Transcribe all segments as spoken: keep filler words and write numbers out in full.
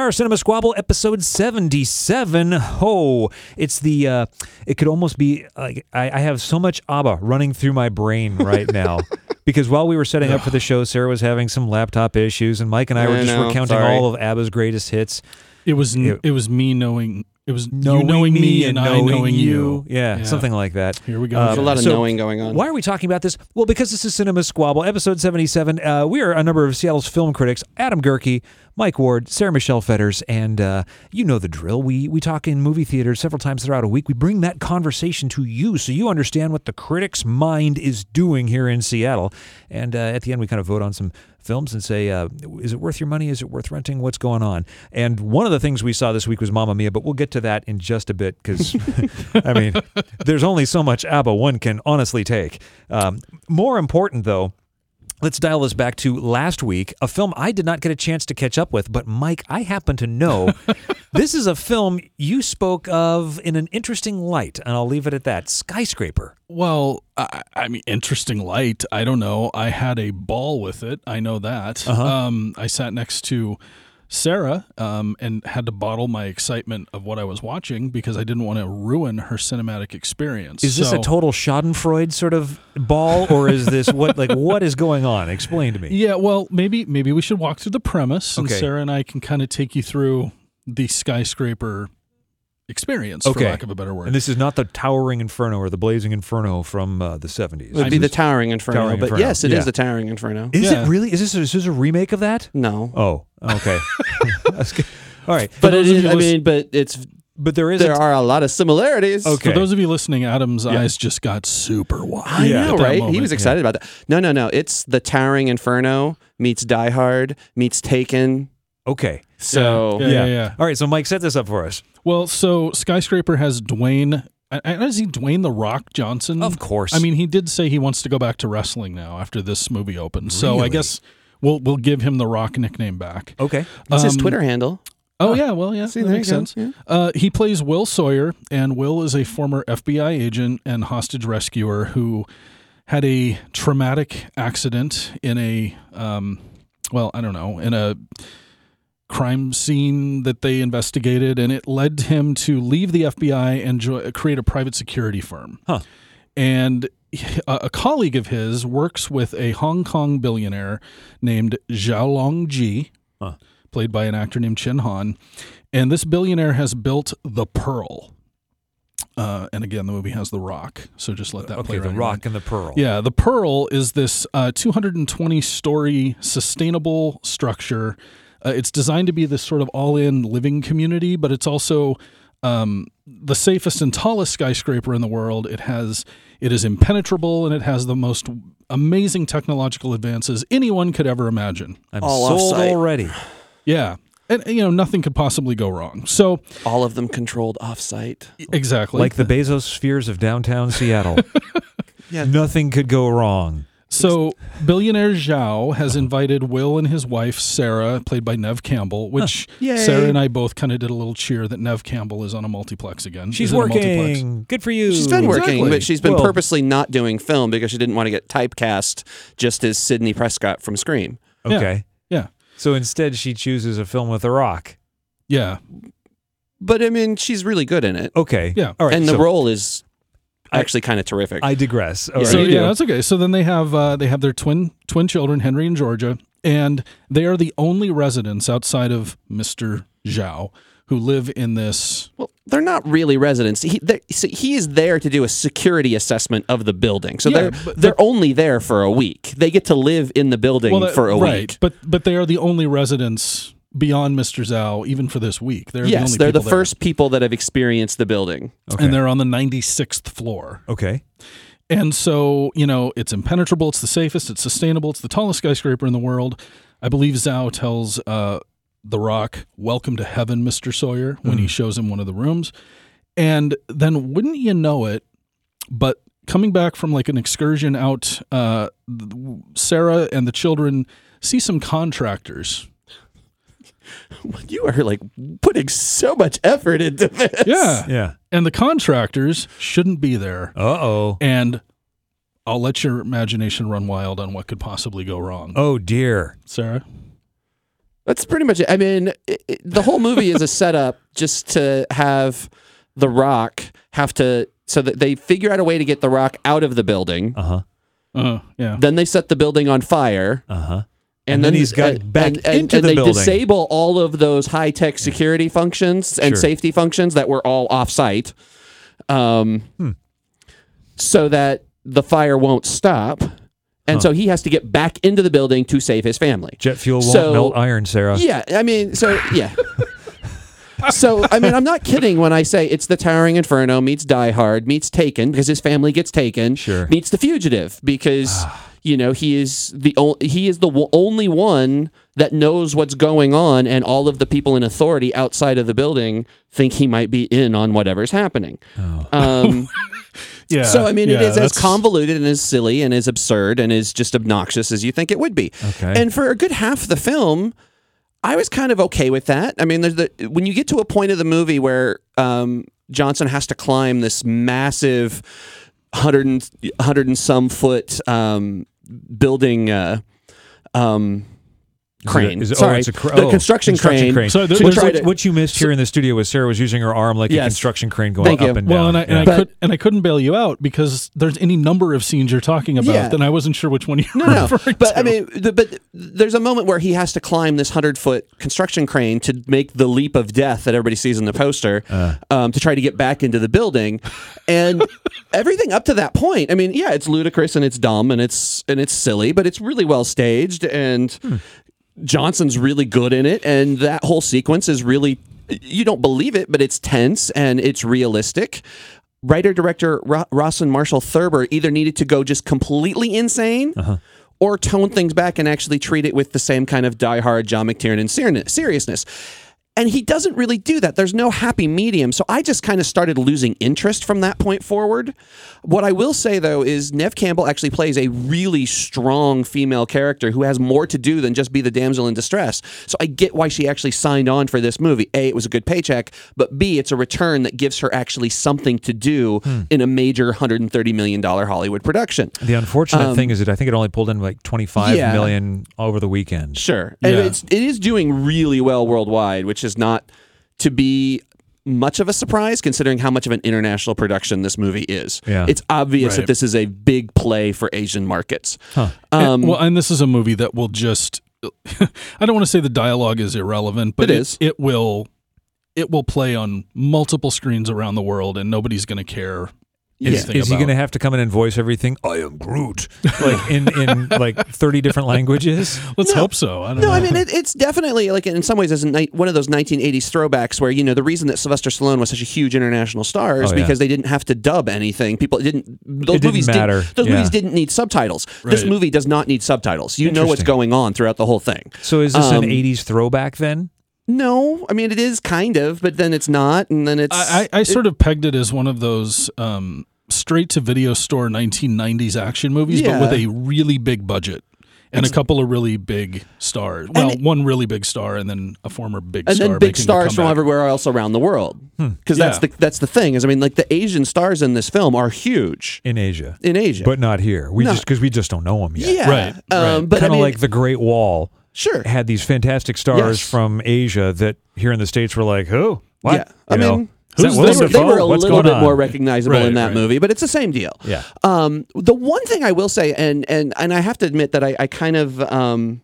are, Cinema Squabble, episode seventy-seven. Oh, it's the, uh, it could almost be, like, I, I have so much ABBA running through my brain right now. Because while we were setting up for the show, Sarah was having some laptop issues, and Mike and I were I just know, recounting sorry. all of ABBA's greatest hits. It was It- it was me knowing it was Knowing you knowing me and, knowing I knowing you. Yeah, Yeah. something like that. Here we go. Um, There's a lot of so knowing going on. Why are we talking about this? Well, because this is Cinema Squabble, episode seventy-seven. Uh, we are a number of Seattle's film critics, Adam Gerke, Mike Ward, Sarah Michelle Fetters, and uh, you know the drill. We we talk in movie theaters several times throughout a week. We bring that conversation to you so you understand what the critic's mind is doing here in Seattle. And uh, at the end, we kind of vote on some films and say, uh, is it worth your money? Is it worth renting? What's going on? And one of the things we saw this week was Mamma Mia, but we'll get to that in just a bit because, I mean, there's only so much ABBA one can honestly take. Um, more important, though, let's dial this back to last week, a film I did not get a chance to catch up with, but Mike, I happen to know this is a film you spoke of in an interesting light, and I'll leave it at that. Skyscraper. Well, I, I mean, interesting light. I don't know. I had a ball with it. I know that. Uh-huh. Um, I sat next to Sarah um, and had to bottle my excitement of what I was watching because I didn't want to ruin her cinematic experience. Is this So- a total Schadenfreude sort of ball, or is this what like what is going on? Explain to me. Yeah, well, maybe maybe we should walk through the premise, and Okay. Sarah and I can kind of take you through the Skyscraper experience, Okay. for lack of a better word. And this is not the Towering Inferno or the Blazing Inferno from uh, the seventies. It would I be the was- Towering Inferno, Towering but Inferno, yes, it is yeah. the Towering Inferno. Is Yeah. it really? Is this, a, is this a remake of that? No, Oh, okay. That's good. All right. but it those of is. you I listen- mean, but it's But there is there a are a lot of similarities. Okay. For those of you listening, Adam's Yeah. eyes just got super wide. I Yeah. know, at that right? moment. He was excited about that. No, no, no. It's the Towering Inferno meets Die Hard meets Taken. Okay. So Yeah, yeah, yeah. All right. So Mike, set this up for us. Well, so Skyscraper has Dwayne. I- I- Is he Dwayne the Rock Johnson? Of course. I mean, he did say he wants to go back to wrestling now after this movie opens. So Really? I guess we'll we'll give him the Rock nickname back. Okay. That's his Um, Twitter handle. Oh yeah, well yeah, See, that there makes you go. sense. Yeah. Uh, he plays Will Sawyer, and Will is a former F B I agent and hostage rescuer who had a traumatic accident in a, um, well, I don't know, in a crime scene that they investigated, and it led him to leave the F B I and jo- create a private security firm. Huh. And a, a colleague of his works with a Hong Kong billionaire named Zhao Longji, Huh. played by an actor named Chen Han. And this billionaire has built the Pearl. Uh, and again, the movie has The Rock, so just let that Okay. play The around your Rock mind. and the Pearl. Yeah, the Pearl is this uh, two hundred twenty story sustainable structure. Uh, it's designed to be this sort of all-in living community, but it's also um, the safest and tallest skyscraper in the world. It has it is impenetrable, and it has the most amazing technological advances anyone could ever imagine. I'm All sold off-site. already. Yeah, and you know nothing could possibly go wrong. So All of them controlled off-site. exactly, Like the Bezos spheres of downtown Seattle. Yeah. Nothing could go wrong. So, billionaire Zhao has invited Will and his wife, Sarah, played by Nev Campbell, which Yay. Sarah and I both kind of did a little cheer that Nev Campbell is on a multiplex again. She's Is in a multiplex. working. Good for you. She's been working, Exactly. but she's been Well- purposely not doing film because she didn't want to get typecast just as Sidney Prescott from Scream. Okay. Yeah. So instead, she chooses a film with The Rock. Yeah. But I mean, she's really good in it. Okay. Yeah. All right. and the so role is I- actually kind of terrific. I digress. All Yeah. right. So you yeah, do. that's okay. So then they have uh, they have their twin twin children, Henry and Georgia, and they are the only residents outside of Mister Zhao who live in this. Well, they're not really residents. He they- so he is there to do a security assessment of the building. So Yeah, they're but- they're only there for a week. They get to live in the building that- for a right, week. but but they are the only residents beyond Mister Zhao, even for this week. They're the Yes, only they're the people there. first people that have experienced the building. Okay. and they're on the ninety-sixth floor. okay. And so, you know, it's impenetrable, it's the safest, it's sustainable, it's the tallest skyscraper in the world. I believe Zhao tells uh, The Rock, "Welcome to heaven, Mister Sawyer," when he shows him one of the rooms. And then, wouldn't you know it, but coming back from like an excursion out, uh, Sarah and the children see some contractors. You are like putting so much effort into this. Yeah. Yeah. And the contractors shouldn't be there. Uh oh. And I'll let your imagination run wild on what could possibly go wrong. Oh dear. Sarah? That's pretty much it. I mean, it, it, the whole movie is a setup just to have The Rock have to, so that they figure out a way to get The Rock out of the building. Uh huh. Uh, yeah. Then they set the building on fire. Uh huh. And, And then, then he's got and, back and, and, into and the they building. disable all of those high tech security functions and Sure. safety functions that were all off site, um, Hmm. so that the fire won't stop. And Huh. so he has to get back into the building to save his family. Jet fuel won't So- melt iron, Sarah. Yeah, I mean, so yeah. So I mean, I'm not kidding when I say it's the Towering Inferno meets Die Hard meets Taken, because his family gets taken. Sure. Meets The Fugitive, because you know he is the o- he is the w- only one that knows what's going on, and all of the people in authority outside of the building think he might be in on whatever's happening. Oh. Um, Yeah. so I mean, yeah, it is as that's- convoluted and as silly and as absurd and as just obnoxious as you think it would be. Okay. And for a good half of the film, I was kind of okay with that. I mean, there's the when you get to a point of the movie where um, Johnson has to climb this massive hundred and, hundred and some foot um, building. Uh, um, crane. Is it- oh, Sorry, it's a cr- the oh, construction, crane. So there- to there's try what, to- what you missed here in the studio was Sarah was using her arm like a Yes. construction crane going Thank up you. and down. Well, and I, and, Yeah. I But- could, and I couldn't bail you out because there's any number of scenes you're talking about, Yeah. then I wasn't sure which one you were No, no, referring but to. I mean, the, but there's a moment where he has to climb this hundred foot construction crane to make the leap of death that everybody sees in the poster, Uh. um, to try to get back into the building, and everything up to that point. I mean, yeah, it's ludicrous and it's dumb and it's and it's silly, but it's really well staged, and Hmm. Johnson's really good in it, and that whole sequence is really, you don't believe it, but it's tense and it's realistic. Writer director Ro- Rawson Marshall Thurber either needed to go just completely insane, Uh-huh. or tone things back and actually treat it with the same kind of diehard John McTiernan ser- seriousness. And he doesn't really do that. There's no happy medium. So I just kind of started losing interest from that point forward. What I will say, though, is Neve Campbell actually plays a really strong female character who has more to do than just be the damsel in distress. So I get why she actually signed on for this movie. A, it was a good paycheck, but B, it's a return that gives her actually something to do Hmm. in a major one hundred thirty million dollars Hollywood production. The unfortunate Um, thing is that I think it only pulled in like twenty-five Yeah. million over the weekend. Sure. And Yeah. it's it is doing really well worldwide, which is not to be much of a surprise considering how much of an international production this movie is. Yeah. It's obvious Right. that this is a big play for Asian markets. Huh. And- Um, well, and this is a movie that will just I don't want to say the dialogue is irrelevant, but It it, is. it will it will play on multiple screens around the world and nobody's going to care yeah. anything Is he about. going to have to come in and voice everything? I am Groot, like in, in like thirty different languages. Let's No. hope so. I don't No, know. I mean it, it's definitely like in some ways as a ni- one of those nineteen eighties throwbacks where you know the reason that Sylvester Stallone was such a huge international star is Oh, yeah. because they didn't have to dub anything. People didn't those It didn't movies matter. Didn't, those Yeah. movies didn't need subtitles. This Right. movie does not need subtitles. You know what's Interesting. going on throughout the whole thing. So is this Um, an eighties throwback then? No, I mean it is kind of, but then it's not, and then it's. I, I, I sort of pegged it as one of those um, straight to video store nineteen nineties action movies, Yeah. but with a really big budget and a couple of really big stars. Well, it- one really big star and then a former big and star. then big making a stars from comeback. everywhere else around the world, because that's Yeah. the that's the thing is, I mean, like the Asian stars in this film are huge In Asia, in Asia, but not here. We No. just because we just don't know them yet. yeah, Right, Um, right. but I Kind of mean, like the Great Wall sure, had these fantastic stars Yes. from Asia that here in the States were like, who? What? yeah. I You know? mean, Is that who's they Willem this? were, they Dafoe? were a What's little going bit on? more recognizable Right, in that right. movie, but it's the same deal. Yeah. Um, the one thing I will say, and and and I have to admit that I, I kind of um,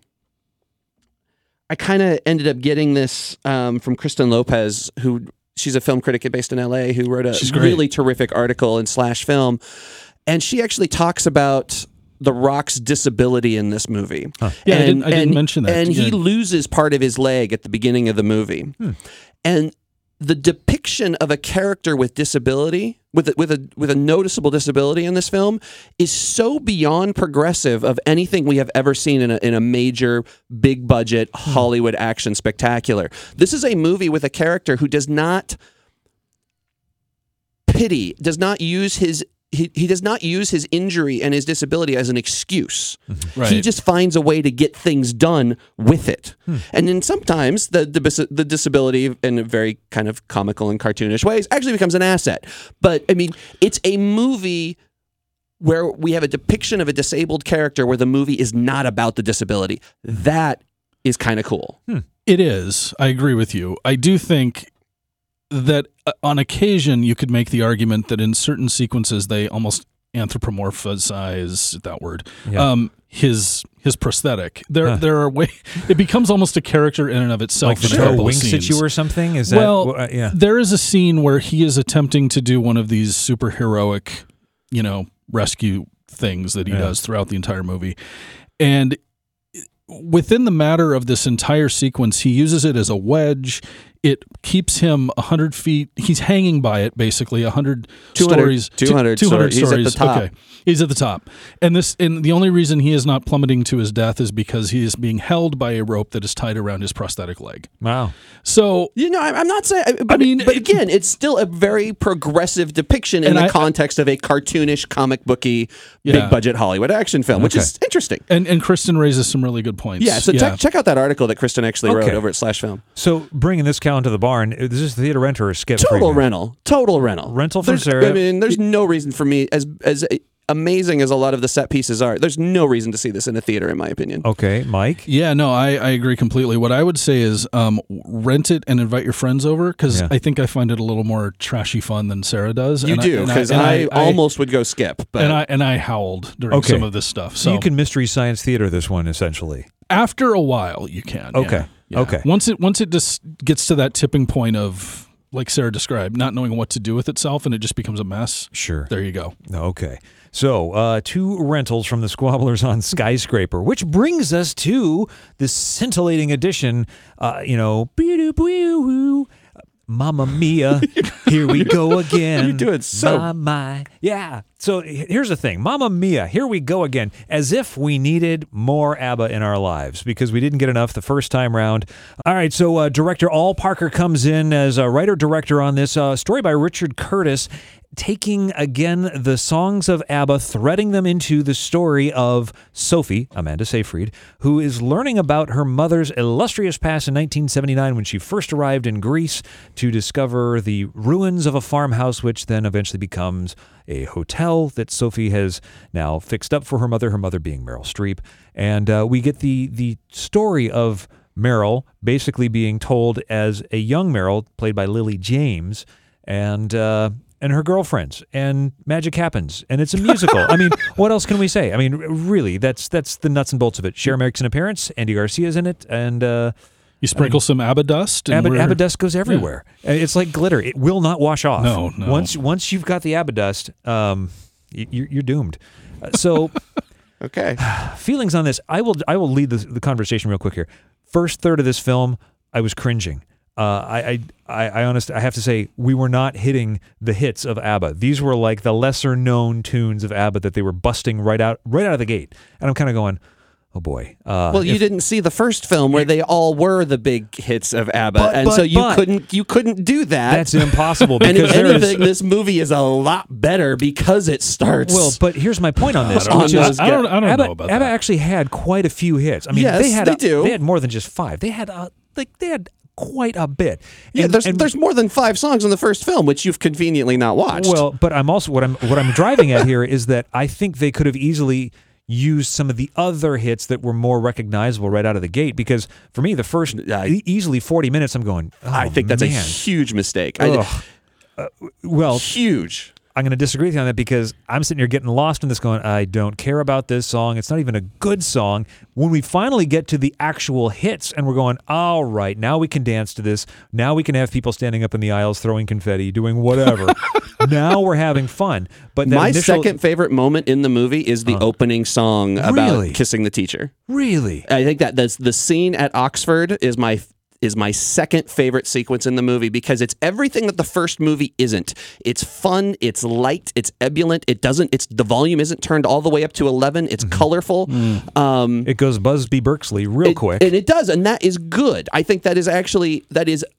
I kind of ended up getting this um, from Kristen Lopez, who she's a film critic based in L A, who wrote a She's great. really terrific article in Slash Film, and she actually talks about The Rock's disability in this movie. Yeah, I and, didn't- I didn't and- mention that. And he Yeah. loses part of his leg at the beginning of the movie, and the depiction of a character with disability, with a, with a with a noticeable disability in this film, is so beyond progressive of anything we have ever seen in a in a major, big budget Hollywood action spectacular. This is a movie with a character who does not pity, does not use his. He, he does not use his injury and his disability as an excuse. Right. He just finds a way to get things done with it. And then sometimes the, the the disability, in a very kind of comical and cartoonish ways, actually becomes an asset. But I mean, it's a movie where we have a depiction of a disabled character where the movie is not about the disability. That is kind of cool. Hmm. It is. I agree with you. I do think that uh, on occasion you could make the argument that in certain sequences they almost anthropomorphize that word. Yeah. Um, his his prosthetic. There Huh. there are way it becomes almost a character in and of itself. Like the in a show couple of winks at scenes. you or something? Is Well, that, uh, yeah. There is a scene where he is attempting to do one of these superheroic, you know, rescue things that he Yeah. does throughout the entire movie. And within the matter of this entire sequence, he uses it as a wedge. It keeps him one hundred feet. He's hanging by it, basically, one hundred two hundred, stories. two hundred, two hundred stories. He's at stories. the top. Okay. He's at the top. And this, and the only reason he is not plummeting to his death is because he is being held by a rope that is tied around his prosthetic leg. Wow. So, You know, I'm I'm not saying, but, I mean, but it- again, it's still a very progressive depiction in And the I- context of a cartoonish, comic booky, Yeah. big budget Hollywood action film, which Okay. is interesting. and, and Kristen raises some really good points. Yeah, so Check, check out that article that Kristen actually wrote Okay. over at Slash Film. So bringing this cow into the barn, is this a theater renter or a skip? for Total you? rental, total rental, Rental from There's- Sarah. I mean, there's no reason for me as as amazing as a lot of the set pieces are. There's no reason to see this in a theater, in my opinion. Okay, Mike. Yeah, no, I, I agree completely. What I would say is um, rent it and invite your friends over because Yeah. I think I find it a little more trashy fun than Sarah does. You And I- do, and because and I, almost would go skip, but and I and I howled during Okay. some of this stuff. So So you can mystery science theater this one essentially. after a while, you can. yeah. Okay. Yeah. Okay. Once it once it just gets to that tipping point of, like Sarah described, not knowing what to do with itself, and it just becomes a mess. Sure. There you go. Okay. So, uh, two rentals from the Squabblers on Skyscraper, which brings us to this scintillating edition, uh, you know, Mamma Mia, here we go again. You're doing so- My, my. Yeah. So h- here's the thing. Mamma Mia, here we go again. As if we needed more ABBA in our lives because we didn't get enough the first time round. All right, so uh, director Al Parker comes in as a writer-director on this. Uh, story by Richard Curtis, taking, again, the songs of ABBA, threading them into the story of Sophie, Amanda Seyfried, who is learning about her mother's illustrious past in nineteen seventy-nine when she first arrived in Greece to discover the ruins of a farmhouse, which then eventually becomes a hotel that Sophie has now fixed up for her mother, her mother being Meryl Streep. And uh, we get the the story of Meryl basically being told as a young Meryl, played by Lily James, and uh, and her girlfriends, and magic happens, and it's a musical. I mean, what else can we say? I mean, really, that's that's the nuts and bolts of it. Cher makes an appearance, Andy Garcia's in it, and uh, You sprinkle some ABBA dust. And ABBA, we're- ABBA dust goes everywhere. It's like glitter; it will not wash off. No, no. Once once you've got the ABBA dust, um, y- you're, you're doomed. Uh, So. okay. Feelings on this. I will I will lead the, the conversation real quick here. First third of this film, I was cringing. Uh, I, I I I honest I have to say we were not hitting the hits of ABBA. These were like the lesser known tunes of ABBA that they were busting right out right out of the gate. And I'm kind of going, oh boy. Uh, Well, you if- didn't see the first film where they all were the big hits of ABBA, But- and but- so you but- couldn't you couldn't do that. that's impossible and because if there is anything, this movie is a lot better because it starts. well, but here's my point on this. On which those is, I don't, I don't ABBA, know about ABBA that. actually had quite a few hits. I mean, Yes, they had they a- do. They had more than just five. They had uh, like they had quite a bit. yeah, And- there's and- there's more than five songs in the first film, which you've conveniently not watched. Well, but I'm also what I'm what I'm driving at here is that I think they could have easily used some of the other hits that were more recognizable right out of the gate. Because for me, the first I- e- easily forty minutes, I'm going. Oh, I think that's a man. huge mistake. I, Ugh. Uh, well, huge. I'm going to disagree with you on that because I'm sitting here getting lost in this going, I don't care about this song. It's not even a good song. When we finally get to the actual hits and we're going, all right, now we can dance to this. Now we can have people standing up in the aisles throwing confetti, doing whatever. Now we're having fun. But that My initial, second favorite moment in the movie is the opening song about Really? kissing the teacher. Really? I think that that's the scene at Oxford is my is my second favorite sequence in the movie because it's everything that the first movie isn't. It's fun, it's light, it's ebullient. It doesn't. It's the volume isn't turned all the way up to eleven. It's colorful. Um, It goes Busby Berkeley real it- quick. and it does, and that is good. I think that is actually that is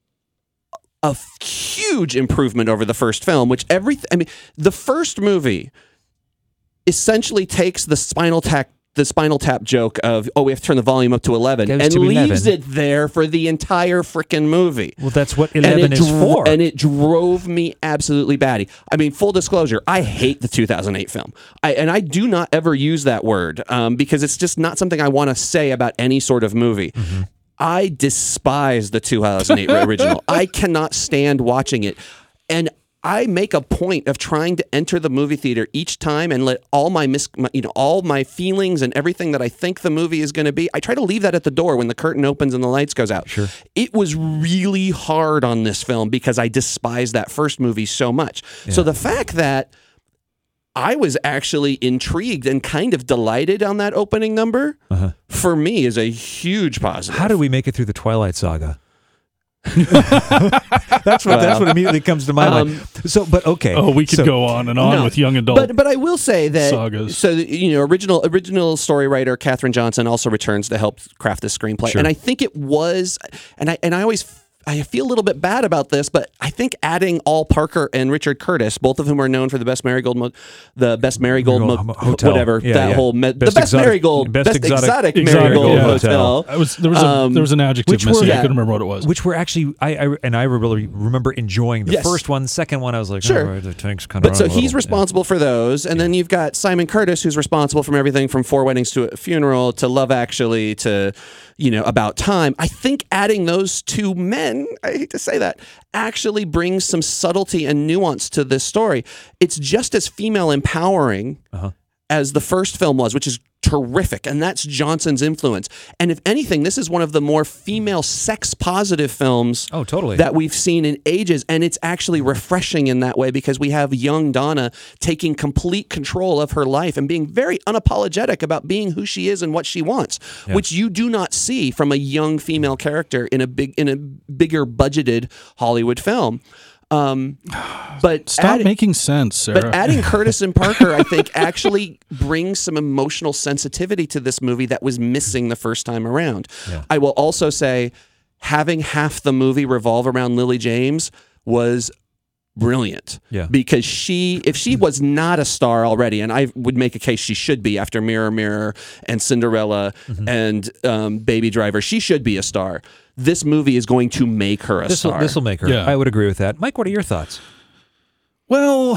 a f- huge improvement over the first film. Which every I mean, the first movie essentially takes the Spinal Tap the Spinal Tap joke of, oh, we have to turn the volume up to eleven, Goes and to leaves eleven. it there for the entire freaking movie. Well, that's what And eleven it is dro- for. And it drove me absolutely batty. I mean, full disclosure, I hate the two thousand eight film. I, and I do not ever use that word um, because it's just not something I want to say about any sort of movie. Mm-hmm. I despise the two thousand eight original. I cannot stand watching it. And I make a point of trying to enter the movie theater each time and let all my, mis- my you know, all my feelings and everything that I think the movie is going to be, I try to leave that at the door when the curtain opens and the lights goes out. Sure. It was really hard on this film because I despise that first movie so much. Yeah. So the fact that I was actually intrigued and kind of delighted on that opening number, uh-huh. for me is a huge positive. How did we make it through the Twilight Saga? that's what well, that's what immediately comes to my um, mind. So, but okay. Oh, we could so, go on and on no, with young adult. But but I will say that sagas. So you know, original original story writer Katherine Johnson also returns to help craft this screenplay, sure. and I think it was, and I and I always. I feel a little bit bad about this, but I think adding Al Parker and Richard Curtis, both of whom are known for the best Marigold, mo- the best Marigold, mo- hotel, whatever yeah, that yeah. whole me- best the best exotic, Marigold, best, best exotic, exotic, exotic Marigold yeah. hotel. I was, there was a, um, there was an adjective missing. Yeah. I couldn't remember what it was. Which were actually I, I and I really remember enjoying the yes. first one. Second one, I was like, sure, oh, the tank's kind of. But so he's responsible yeah. for those, and yeah. then you've got Simon Curtis, who's responsible from everything from Four Weddings to a Funeral to Love Actually to, you know, About Time. I think adding those two men, I hate to say that, actually brings some subtlety and nuance to this story. It's just as female empowering uh-huh. as the first film was, which is terrific, and that's Johnson's influence. And if anything, this is one of the more female sex positive films oh, totally. that we've seen in ages, and it's actually refreshing in that way because we have young Donna taking complete control of her life and being very unapologetic about being who she is and what she wants, yeah. which you do not see from a young female character in a big in a bigger budgeted Hollywood film. Um, but stop add, making sense, Sarah. But adding Curtis and Parker, I think, actually brings some emotional sensitivity to this movie that was missing the first time around. Yeah. I will also say, having half the movie revolve around Lily James was brilliant. Yeah. Because she, if she was not a star already, and I would make a case she should be after Mirror Mirror and Cinderella mm-hmm. and um, Baby Driver, she should be a star. This movie is going to make her a this'll, star. This will make her. Yeah. I would agree with that. Mike, what are your thoughts? Well,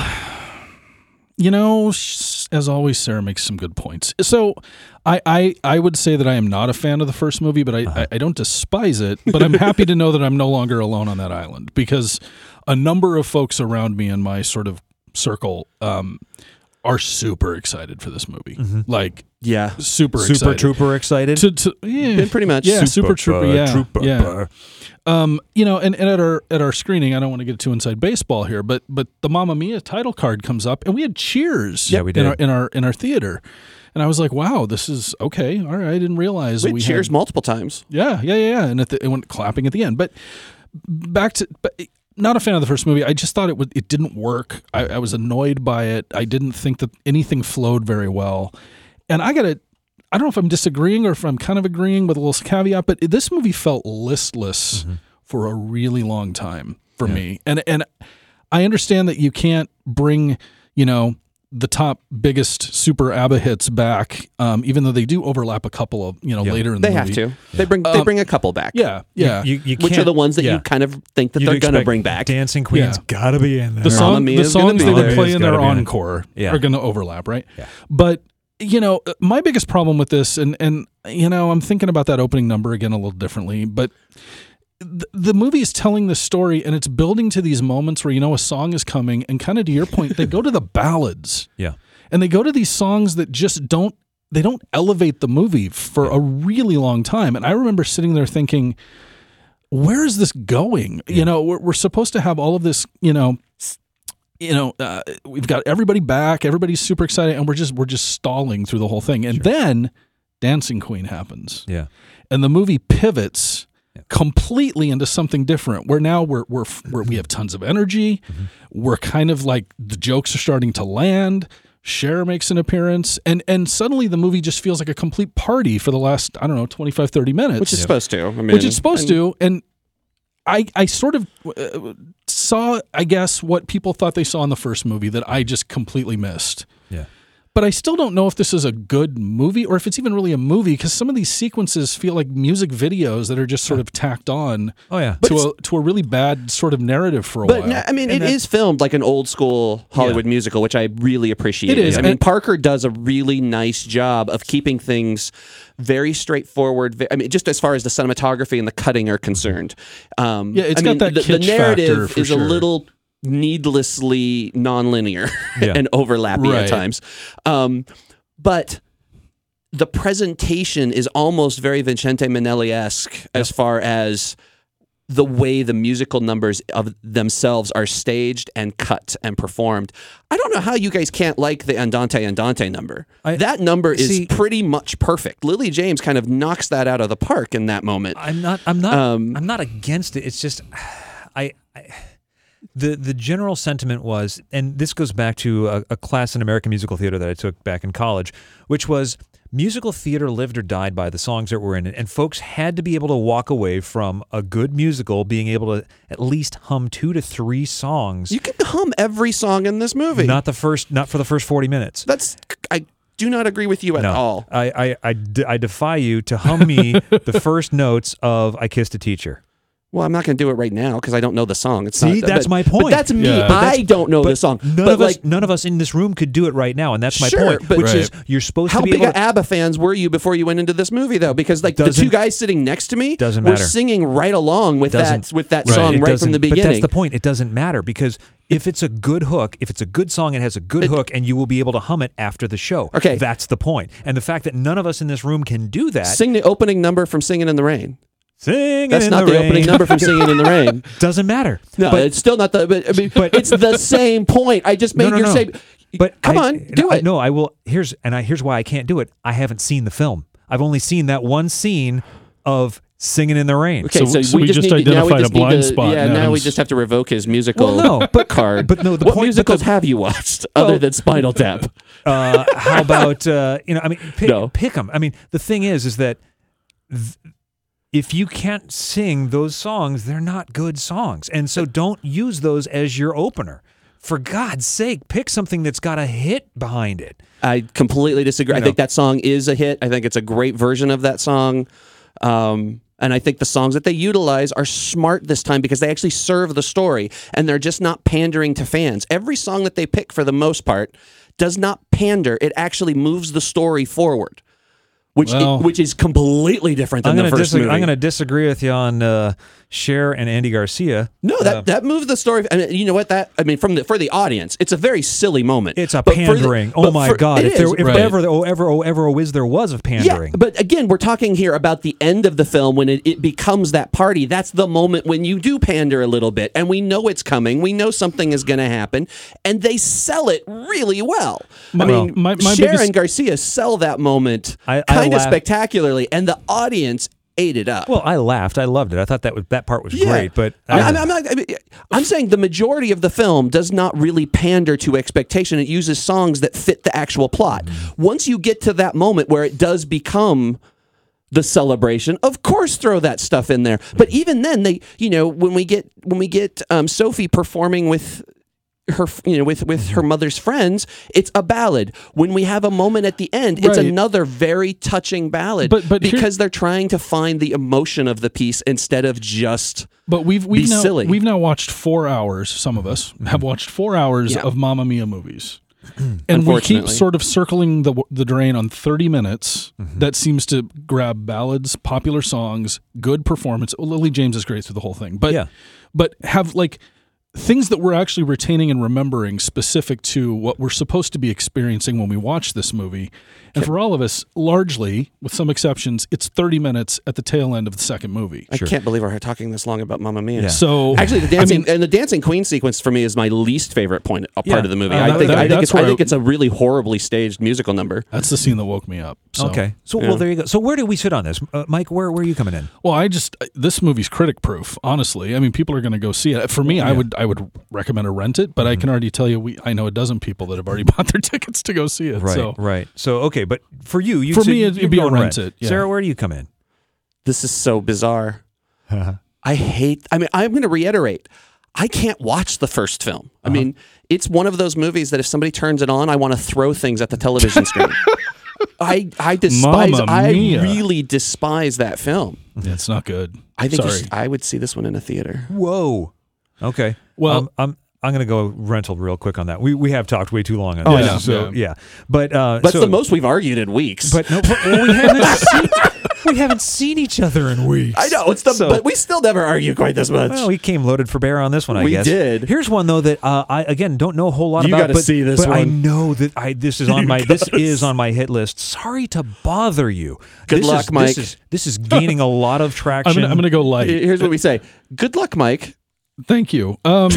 you know, as always, Sarah makes some good points. So I, I, I would say that I am not a fan of the first movie, but I, uh-huh. I, I don't despise it. But I'm happy to know that I'm no longer alone on that island because a number of folks around me in my sort of circle um, are super excited for this movie. Mm-hmm. Like, yeah, super super excited. trooper excited. To, to, yeah, pretty much. Yeah, super, super trooper. Yeah, trooper. yeah. Um, you know, and, and at our at our screening, I don't want to get too inside baseball here, but but the Mamma Mia title card comes up, and we had cheers. Yeah, we did in our in our in our theater, and I was like, wow, this is okay. All right, I didn't realize we, we cheers had, multiple times. Yeah, yeah, yeah, yeah. And at the, it went clapping at the end. But back to. But, not a fan of the first movie. I just thought it would, it didn't work. I, I was annoyed by it. I didn't think that anything flowed very well. And I got to, I don't know if I'm disagreeing or if I'm kind of agreeing with a little caveat, but this movie felt listless mm-hmm. for a really long time for yeah. me. And and I understand that you can't bring, you know, the top biggest super ABBA hits back, um, even though they do overlap a couple of, you know, yeah. later in the they movie. They have to. Yeah. They bring they bring a couple back. Yeah, yeah. You, you Which are the ones that yeah. you kind of think that You'd they're going to bring back. Dancing Queen's Yeah. got to be in there. The, song, the songs they would play in their in encore yeah. are going to overlap, right? Yeah. But, you know, my biggest problem with this, and, and you know, I'm thinking about that opening number again a little differently, but the, the movie is telling this story, and it's building to these moments where, you know, a song is coming, and kind of to your point, they go to the ballads. Yeah. And they go to these songs that just don't, they don't elevate the movie for yeah. a really long time. And I remember sitting there thinking, where is this going? Yeah. You know, we're, we're supposed to have all of this, you know, you know, uh, we've got everybody back, everybody's super excited, and we're just, we're just stalling through the whole thing. And sure. then Dancing Queen happens. Yeah. And the movie pivots yeah. completely into something different. Where now we're, we're, we're we have tons of energy. Mm-hmm. We're kind of like, the jokes are starting to land. Cher makes an appearance, and and suddenly the movie just feels like a complete party for the last, I don't know, twenty-five, thirty minutes. Which is yep. supposed to. I mean, Which it's supposed and, to, and I I sort of uh, saw, I guess, what people thought they saw in the first movie that I just completely missed. Yeah. but I still don't know if this is a good movie or if it's even really a movie, because some of these sequences feel like music videos that are just sort of tacked on Oh yeah. to a to a really bad sort of narrative for a But while. no, I mean, And it that- is filmed like an old school Hollywood Yeah. musical, which I really appreciate. It is, I mean, and- Parker does a really nice job of keeping things very straightforward. ve- I mean, just as far as the cinematography and the cutting are concerned. Um, Yeah, it's I got mean, that the, the kitsch narrative factor for is sure. a little needlessly nonlinear Yeah. and overlappy Right. at times. Um, but the presentation is almost very Vincente Minnelli-esque as far as the way the musical numbers of themselves are staged and cut and performed. I don't know how you guys can't like the Andante Andante number. I- that number is see- pretty much perfect. Lily James kind of knocks that out of the park in that moment. I'm not. I'm not. Um, I'm not against it. It's just, I, I. The the general sentiment was, and this goes back to a, a class in American musical theater that I took back in college, which was musical theater lived or died by the songs that were in it, and folks had to be able to walk away from a good musical being able to at least hum two to three songs. You can hum every song in this movie. Not the first, not for the first forty minutes. That's I do not agree with you at No, all. I, I, I, de- I defy you to hum me the first notes of "I Kissed a Teacher." Well, I'm not going to do it right now because I don't know the song. It's See, not, that's but, my point. But that's me. Yeah. But that's- I don't know But the song. None but of like, us, none of us in this room could do it right now, and that's my Sure, point. but- Which Right. is, you're supposed how to be big able of to. ABBA fans were you before you went into this movie, though? Because like the Doesn't- two guys sitting next to me Doesn't were matter. singing right along with that Doesn't- with that Right. song It right doesn't- from the But beginning. that's the point. It doesn't matter because if it's a good hook, if it's a good song, it has a good It- hook, and you will be able to hum it after the show. Okay. That's the point. And the fact that none of us in this room can do that. Sing the opening number from "Singing in the Rain." Singing That's in not the, the, rain. opening number from "Singing in the Rain." Doesn't matter. No, But- it's still not the. But I mean, But- it's the same point. I just made No, no, your no. same. But come I- on, do I- it. No, I will. Here's and I here's why I can't do it. I haven't seen the film. I've only seen that one scene of "Singing in the Rain." Okay, So- so, so we, we just, just need to, now we identified a just need blind to- spot Yeah, in now we Adam's- just have to revoke his musical Well, no, but card. but no, the what point- but musicals the- have you watched Well- other than Spinal Tap? Uh, how about uh, you know? I mean, pick, No. pick them. I mean, the thing is, is that th- if you can't sing those songs, they're not good songs, and so don't use those as your opener. For God's sake, pick something that's got a hit behind it. I completely disagree. You I know. think that song is a hit. I think it's a great version of that song. Um, and I think the songs that they utilize are smart this time because they actually serve the story and they're just not pandering to fans. Every song that they pick, for the most part, does not pander. It actually moves the story forward, which Well- which is completely different than I'm the going to first disagree. movie. I'm going to disagree with you on uh, Cher and Andy Garcia. No, that Uh, that moves the story. I mean, you know what? That I mean, from the for the audience, it's a very silly moment. It's a But for the- pandering. but oh my for- God! it If there, is. if Right. ever, oh ever, oh ever, oh is there was of pandering. Yeah, but again, we're talking here about the end of the film when it, it becomes that party. That's the moment when you do pander a little bit, and we know it's coming. We know something is going to happen, and they sell it really well. I My- mean, my- my Cher biggest- and Garcia sell that moment I- I kind of laugh- spectacularly, and the audience ate it up. Well, I laughed. I loved it. I thought that was that part was Yeah. great. But I, I, I'm, I'm not. I mean, I'm saying the majority of the film does not really pander to expectation. It uses songs that fit the actual plot. Mm-hmm. Once you get to that moment where it does become the celebration, of course, throw that stuff in there. But even then, they, you know, when we get when we get um, Sophie performing with her, you know, with with her mother's friends, it's a ballad. When we have a moment at the end, it's Right. another very touching ballad. But- but here- because they're trying to find the emotion of the piece instead of just. But we've we've Be now silly. we've now watched four hours. Some of us have watched four hours Yeah. of Mamma Mia movies, and we keep Unfortunately. sort of circling the the drain on thirty minutes. That seems to grab ballads, popular songs, good performance. Well, Lily James is great through the whole thing, but Yeah. but have like things that we're actually retaining and remembering specific to what we're supposed to be experiencing when we watch this movie. And for all of us, largely, with some exceptions, it's thirty minutes at the tail end of the second movie. I can't believe we're talking this long about Mamma Mia. Yeah. So Actually, the I dancing mean, and the dancing queen sequence for me is my least favorite point, a part Yeah. of the movie. Uh, I that- think that- I think that's it's I where I- think it's a really horribly staged musical number. that's the scene that woke me up. So. okay. So Yeah. well, there you go. So where do we sit on this, uh, Mike? Where where are you coming in? Well, I just this movie's critic proof. Honestly, I mean, people are going to go see it. For me, I would I would recommend to rent it, but I can already tell you, we I know a dozen people that have already bought their tickets to go see it. Right. So Right. So okay, but for you, you For said me, you- it'd you're be a going rent it, yeah. Sarah, where do you come in? This is so bizarre. I hate. I mean, I'm going to reiterate. I can't watch the first film. I mean, it's one of those movies that if somebody turns it on, I want to throw things at the television screen. I I despise. Mamma I mia. really despise that film. Yeah, it's not good. I think you Sorry. should- I would see this one in a theater. Whoa. Okay. Well- um, I'm I'm going to go rental real quick on that. We we have talked way too long on Oh, I this. know. So Yeah. yeah. But uh That's so, the most we've argued in weeks. But no, but- well, we haven't seen we haven't seen each other in weeks. I know it's the. So- but we still never argue quite this much. Well, we came loaded for bear on this one, I We guess. did. Here's one though that uh, I again don't know a whole lot You about. gotta but, see this but I one. know that I this is on my this is on my hit list. Sorry to bother you. Good This luck, is, Mike. This is this is gaining a lot of traction. I'm gonna, I'm gonna go light. Here's what we say. Good luck, Mike. Thank you. Um,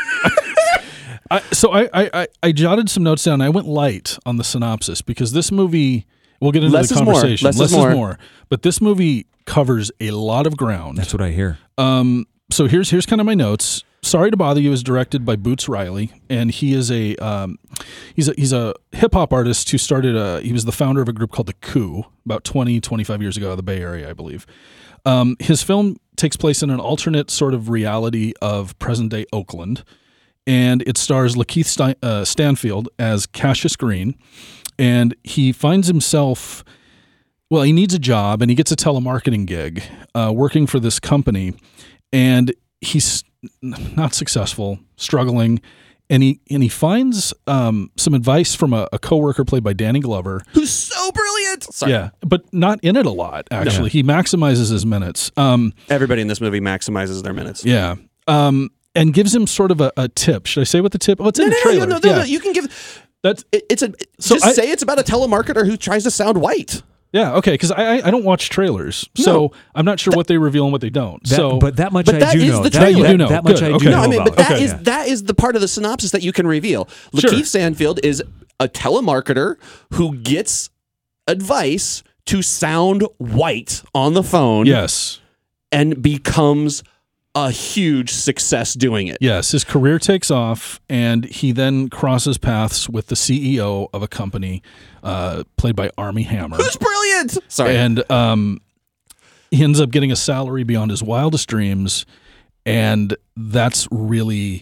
I, so I, I, I, I jotted some notes down. I went light on the synopsis because this movie. We'll get into Less the is more. conversation. Less is more. But this movie covers a lot of ground. That's what I hear. Um, so here's here's kind of my notes. Sorry to Bother You is directed by Boots Riley, and he is a um, he's a he's a hip hop artist who started a he was the founder of a group called The Coup about twenty, twenty-five years ago out of the Bay Area, I believe. Um, his film takes place in an alternate sort of reality of present day Oakland, and it stars Lakeith Stein, uh, Stanfield as Cassius Green, and he finds himself. Well, he needs a job, and he gets a telemarketing gig uh, working for this company, and he's not successful, struggling, and he and he finds um, some advice from a, a coworker played by Danny Glover. Who's so brilliant. Sorry. Yeah, but not in it a lot. Actually, he maximizes his minutes. Um, Everybody in this movie maximizes their minutes. yeah, um, and gives him sort of a, a tip. Should I say what the tip? Oh, it's No, in no, the no, trailer. no, no, yeah. no. You can give. That's It, it's a. So just I- say it's about a telemarketer who tries to sound white. yeah, okay. Because I, I I don't watch trailers, so I'm not sure what they reveal and what they don't. That- so, but that much but I that do is know. the that, trailer. that, You do know. that much Good. I Okay. do No, know I mean, about. but that Okay. is Yeah. that is the part of the synopsis that you can reveal. Sure. Lakeith Stanfield is a telemarketer who gets advice to sound white on the phone yes. and becomes a huge success doing it. Yes, his career takes off, and he then crosses paths with the C E O of a company uh, played by Armie Hammer. Who's brilliant? Sorry. And um, he ends up getting a salary beyond his wildest dreams, and that's really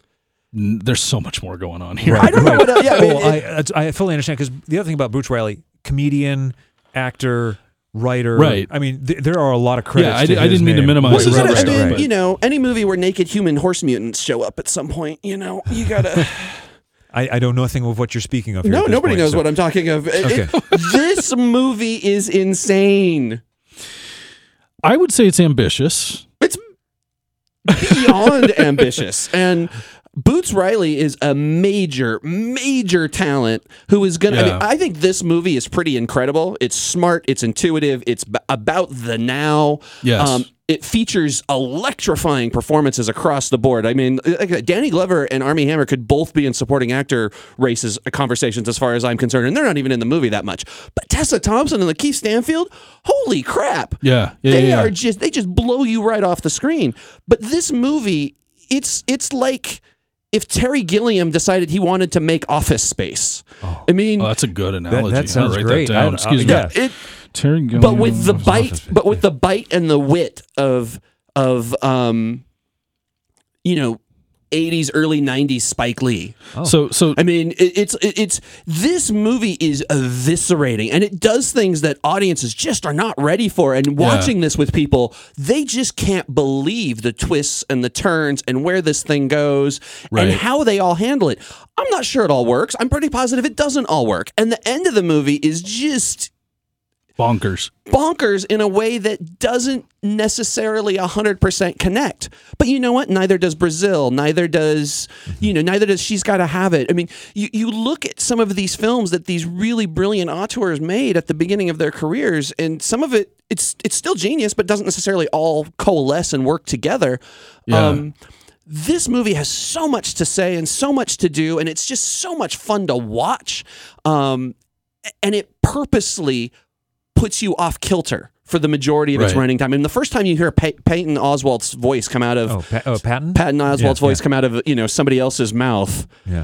n- there's so much more going on here. Right, I don't know right. what else- yeah, I mean, well, I, it's- I fully understand because the other thing about Boots Riley, comedian, actor, writer. Right. I mean, th- there are a lot of credits. Yeah, I to di- I his didn't mean to name. minimize Well, you his gotta, other I stuff, mean, but- you know, any movie where naked human horse mutants show up at some point, you know, you gotta. I, I don't know nothing of what you're speaking of. Here no, at this nobody point, knows so- what I'm talking of. It- Okay. it- this movie is insane. I would say it's ambitious. It's beyond ambitious. And Boots Riley is a major, major talent who is going to. I Yeah. mean, I think this movie is pretty incredible. It's smart, it's intuitive, it's b- about the now. Yes. It features electrifying performances across the board. I mean, like, Danny Glover and Armie Hammer could both be in supporting actor races, uh, conversations, as far as I'm concerned, and they're not even in the movie that much. But Tessa Thompson and Lakeith Stanfield, holy crap! Yeah, yeah, they yeah, are yeah. just they just blow you right off the screen. But this movie, it's it's like if Terry Gilliam decided he wanted to make Office Space. I mean, Oh, that's a good analogy. that sounds I'll write great. That down. I- Excuse uh, me. yeah. it. Terry Gilliam. But with the Office bite, Space, but with yeah. the bite and the wit of of um, you know, eighties, early nineties Spike Lee. So so I mean, it, it's it, it's this movie is eviscerating, and it does things that audiences just are not ready for. And watching this with people, they just can't believe the twists and the turns and where this thing goes Right. and how they all handle it. I'm not sure it all works. I'm pretty positive it doesn't all work. And the end of the movie is just bonkers. bonkers in a way that doesn't necessarily one hundred percent connect. But you know what? Neither does Brazil. Neither does, you know, neither does She's Gotta Have It. I mean, you, you look at some of these films that these really brilliant auteurs made at the beginning of their careers, and some of it, it's it's still genius, but doesn't necessarily all coalesce and work together. Yeah. Um, this movie has so much to say and so much to do, and it's just so much fun to watch. Um, and it purposely puts you off kilter for the majority of its Right. running time. And the first time you hear Pey- Peyton Oswalt's voice come out of Oh, pa- oh Patton? Patton Oswalt's Yeah, voice yeah. come out of you know somebody else's mouth, Yeah.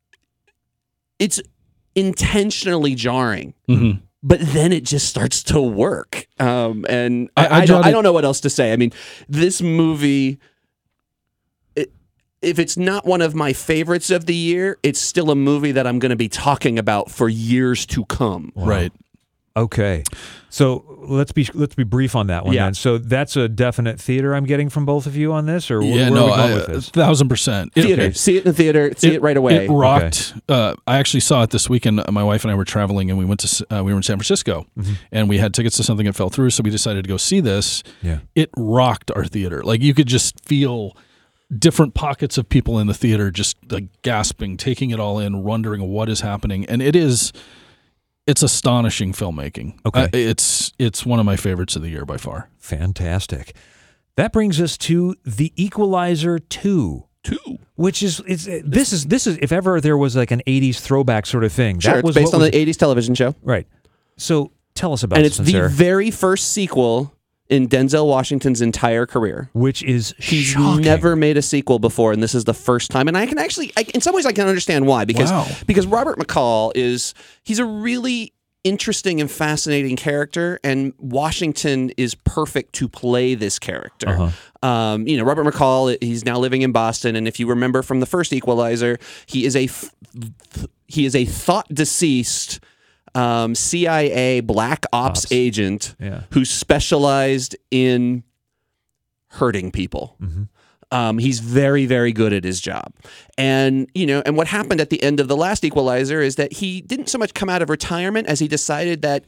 it's intentionally jarring. Mhm. But then it just starts to work, um, and I, I- I I, don't, I jotted- don't know what else to say. I mean, this movie. It, if it's not one of my favorites of the year, it's still a movie that I'm going to be talking about for years to come. Wow. Right. Okay. So let's be let's be brief on that one Yeah. then. So that's a definite theater I'm getting from both of you on this, or wh- Yeah, where no, are we going I- with a this? thousand percent. It- Theater. okay. See it in the theater. See it, right away. It rocked. Uh, I actually saw it this weekend. My wife and I were traveling, and we went to s- uh, we were in San Francisco, Mm-hmm. and we had tickets to something that fell through, so we decided to go see this. Yeah. It rocked our theater. Like you could just feel different pockets of people in the theater just like gasping, taking it all in, wondering what is happening, and it is. It's astonishing filmmaking. Okay. Uh, it's it's one of my favorites of the year by far. Fantastic. That brings us to The Equalizer two. Two. Which is it's this is this is if ever there was like an eighties throwback sort of thing. Sure, that it's was based what on was, the eighties television show. right. So tell us about And this it's one, the Sarah, very first sequel in Denzel Washington's entire career. which is He's shocking. never made a sequel before, and this is the first time. And I can actually, I, in some ways, I can understand why. Because Wow. because Robert McCall is he's a really interesting and fascinating character, and Washington is perfect to play this character. Uh-huh. Um, you know, Robert McCall, he's now living in Boston, and if you remember from the first Equalizer, he is a f- he is a thought deceased um, C I A black ops, Ops. agent Yeah. who specialized in hurting people. Mhm. Um, he's very, very good at his job. And, you know, and what happened at the end of the last Equalizer is that he didn't so much come out of retirement as he decided that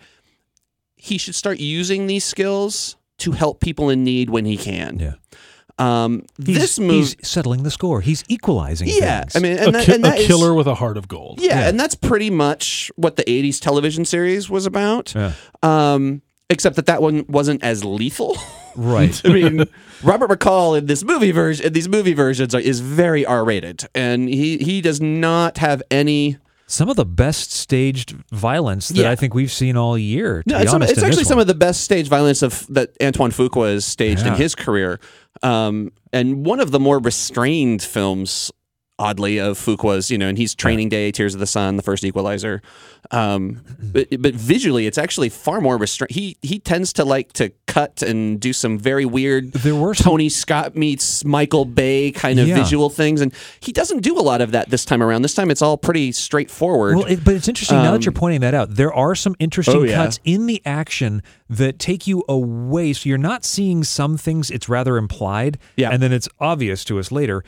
he should start using these skills to help people in need when he can. Yeah. Um, He's, this movie, he's settling the score. He's equalizing yeah, things. I mean, A, and that, ki- and that a is- killer with a heart of gold. yeah, Yeah. and that's pretty much what the eighties television series was about. Yeah. Um, except that that one wasn't as lethal. Right. I mean, Robert McCall in this movie version, in these movie versions, are, is very R-rated, and he he does not have any. Some of the best staged violence that Yeah. I think we've seen all year. To No, be it's, some, honest, it's in this actually some one. of the best stage violence of that Antoine Fuqua has staged in Yeah. his career, um, and one of the more restrained films, oddly, of Fuqua's. You know, and he's Training Day, Tears of the Sun, the first Equalizer. Um, but, but visually, it's actually far more restrained. He he tends to like to cut and do some very weird. There were some, Tony Scott meets Michael Bay kind of Yeah. visual things, and he doesn't do a lot of that this time around. This time, it's all pretty straightforward. well, it, but it's interesting now Um, that you're pointing that out. There are some interesting Oh, yeah. cuts in the action that take you away. So you're not seeing some things; it's rather implied, Yeah. and then it's obvious to us later.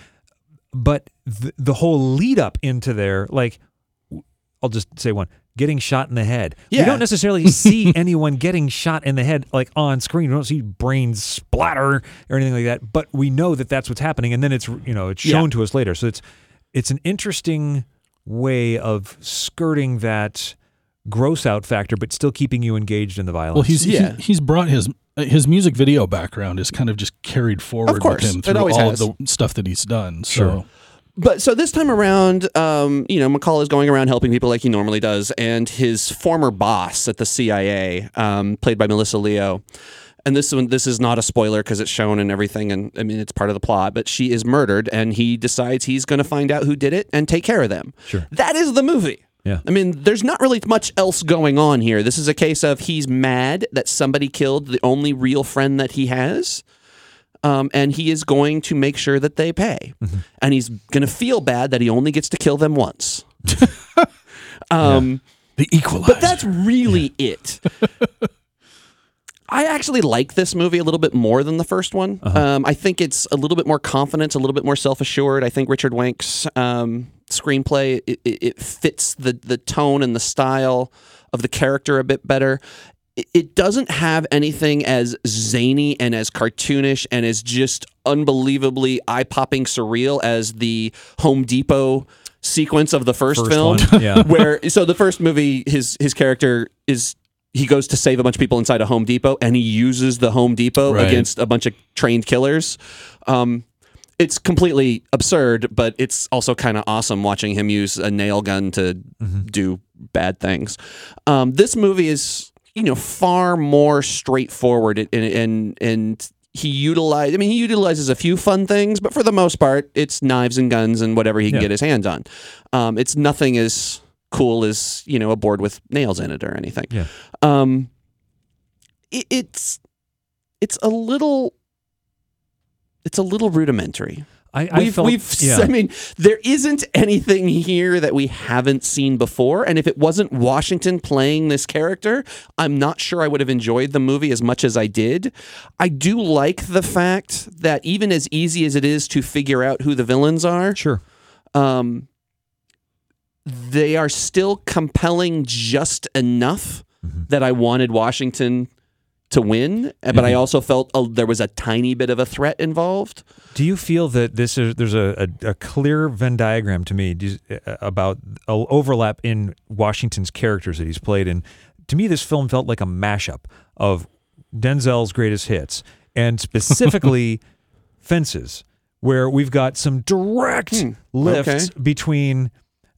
But the, the whole lead up into there, like, I'll just say one. Getting shot in the head. We Yeah. don't necessarily see anyone getting shot in the head like on screen. We don't see brains splatter or anything like that. But we know that that's what's happening, and then it's you know it's shown Yeah. to us later. So it's it's an interesting way of skirting that gross out factor, but still keeping you engaged in the violence. Well, he's Yeah. he, he's brought his his music video background is kind of just carried forward course. with him It through always all has. of the stuff that he's done. So Sure. But so this time around, um, you know, McCall is going around helping people like he normally does, and his former boss at the C I A, um, played by Melissa Leo, and this one, this is not a spoiler because it's shown and everything, and I mean it's part of the plot. But she is murdered, and he decides he's going to find out who did it and take care of them. Sure. That is the movie. Yeah. I mean, there's not really much else going on here. This is a case of he's mad that somebody killed the only real friend that he has. Um, and he is going to make sure that they pay. Mm-hmm. And he's going to feel bad that he only gets to kill them once. um, the Equalizer. But that's really it. I actually like this movie a little bit more than the first one. Uh-huh. Um, I think it's a little bit more confident, a little bit more self-assured. I think Richard Wank's um, screenplay, it, it, it fits the, the tone and the style of the character a bit better. It, it doesn't have anything as zany and as cartoonish and as just unbelievably eye-popping surreal as the Home Depot sequence of the first, First film. one, yeah. Where, so the first movie, his his character is... he goes to save a bunch of people inside a Home Depot, and he uses the Home Depot Right. against a bunch of trained killers. Um, it's completely absurd, but it's also kind of awesome watching him use a nail gun to do bad things. Um, this movie is, you know, far more straightforward, and and and he utilized. I mean, he utilizes a few fun things, but for the most part, it's knives and guns and whatever he can Yeah. get his hands on. Um, it's nothing as cool as, you know, a board with nails in it or anything. Yeah. Um, it, it's it's a little it's a little rudimentary. I, I we've, felt, we've yeah. I mean, there isn't anything here that we haven't seen before. And if it wasn't Washington playing this character, I'm not sure I would have enjoyed the movie as much as I did. I do like the fact that even as easy as it is to figure out who the villains are, Sure. um, they are still compelling just enough mm-hmm. that I wanted Washington to win, but mm-hmm. I also felt uh, there was a tiny bit of a threat involved. Do you feel that this is there's a, a, a clear Venn diagram to me do you, uh, about a overlap in Washington's characters that he's played in? To me, this film felt like a mashup of Denzel's greatest hits and specifically Fences, where we've got some direct hmm. lifts okay. between